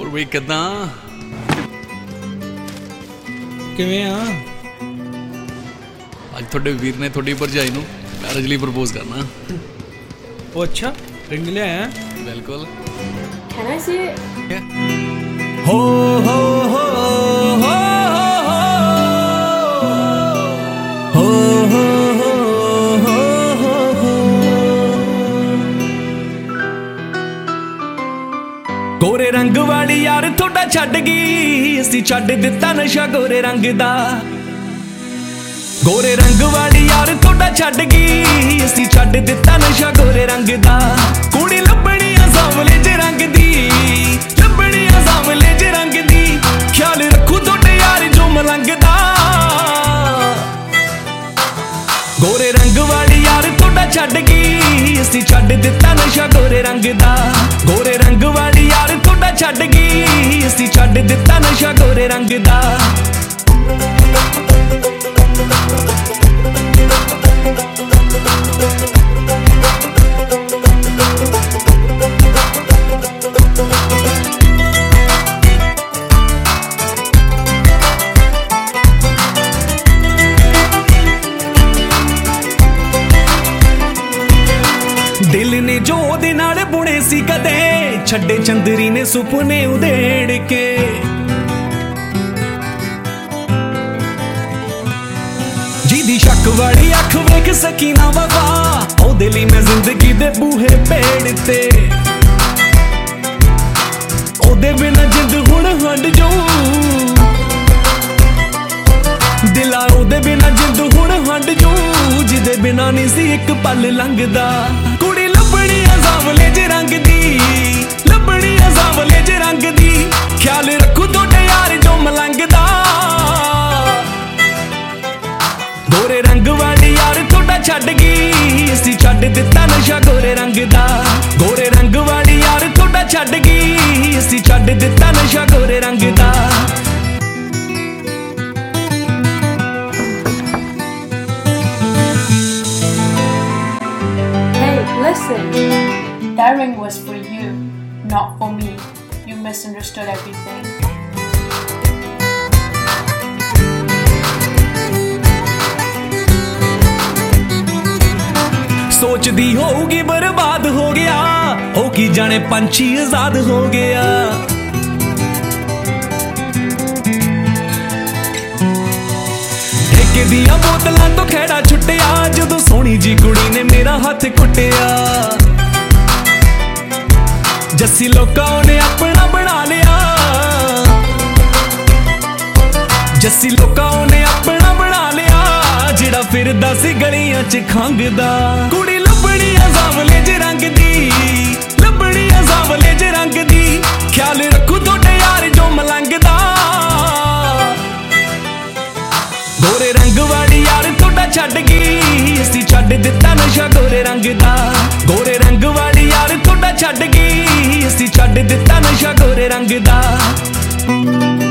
ਬਈ ਕਿੱਦਾਂ ਕਿਵੇਂ ਆ? ਅੱਜ ਤੁਹਾਡੇ ਵੀਰ ਨੇ ਤੁਹਾਡੀ ਭਰਜਾਈ ਨੂੰ ਮੈਰਿਜ ਲਈ ਪ੍ਰਪੋਜ਼ ਕਰਨਾ। ਉਹ ਅੱਛਾ, ਰਿੰਗ ਲਿਆਇਆ? ਬਿਲਕੁਲ। Can I see it? ਹੋ ਹੋ ਹੋ ਹੋ गोरे रंग वाली यार थोड़ा छड़ गई, असी छड़ दिता नशा गोरे रंग दा। गोरे रंग वाली यार थोड़ा छड़ गई, असी छड़ दिता नशा गोरे रंग दा। कुड़ी लभनी सांवले जे रंग दी, लभनी सांवले जे रंग दी, ख्याल रखू थोड़े यार जो मलंग दा। गोरे रंग वाली यार थोड़ा छड़ गई, असी छड़ दिता नशा गोरे रंग दा। गोरे रंग वाली यार थोड़ा छड़ गई, असी छड़ दिता नशा गोरे रंग दा। दिल ने जो ओदे नाल बुने सी कदे, छड्डे चंदरी ने सुपने उधेड़ के। जिदी शक वाली अख वेख सकी ना वफा, ओदे लई मैं जिंदगी दे बूहे पेड़ते। ओदे बिना जिंद हुण हंड जाऊं, दिला ओदे बिना जिंद हुण हंड जाऊं, जिदे बिना नहीं सी एक पल लंघदा। कुड़ी लभनी सांवले जे रंग दी, लभनी सांवले जे रंग दी, ख्याल रखू थोड़े यार जो मलंग दा। गोरे रंग वाली यार थोड़ा छड़ गई, असी छड़ दिता नशा गोरे रंग दा। गोरे रंग वाली यार थोड़ा छड़ गई, असी छड़ दिता नशा गोरे रंग दा। Listen, that ring was for you, not for me. You misunderstood everything. सोचदी होगी बर्बाद हो गया, हो की जाने पंछी आजाद हो गया। ठेके दियां बोतलां तो खेड़ा छुट्टिया, जदों सोहनी जी कुड़ी ने मेरा हाथ कुटिया। जस्सी लोकां ने अपना बना लिया, जस्सी लोकां ने अपना बना लिया, जिहड़ा फिरदा सी गलियां च खंघदा। कुड़ी लभनी सांवले जे रंग दी, लभनी सांवले जे रंग दी, ख्याल रखू थोड़े यार जो मलंग दा। गोरे रंग वाली यार थोड़ा छड़ गई, असी छड़ दिता नशा गोरे रंग दा। गोरे रंग वाली यार थोड़ा छड़ गई, असी छड़ दिता नशा गोरे रंग दा।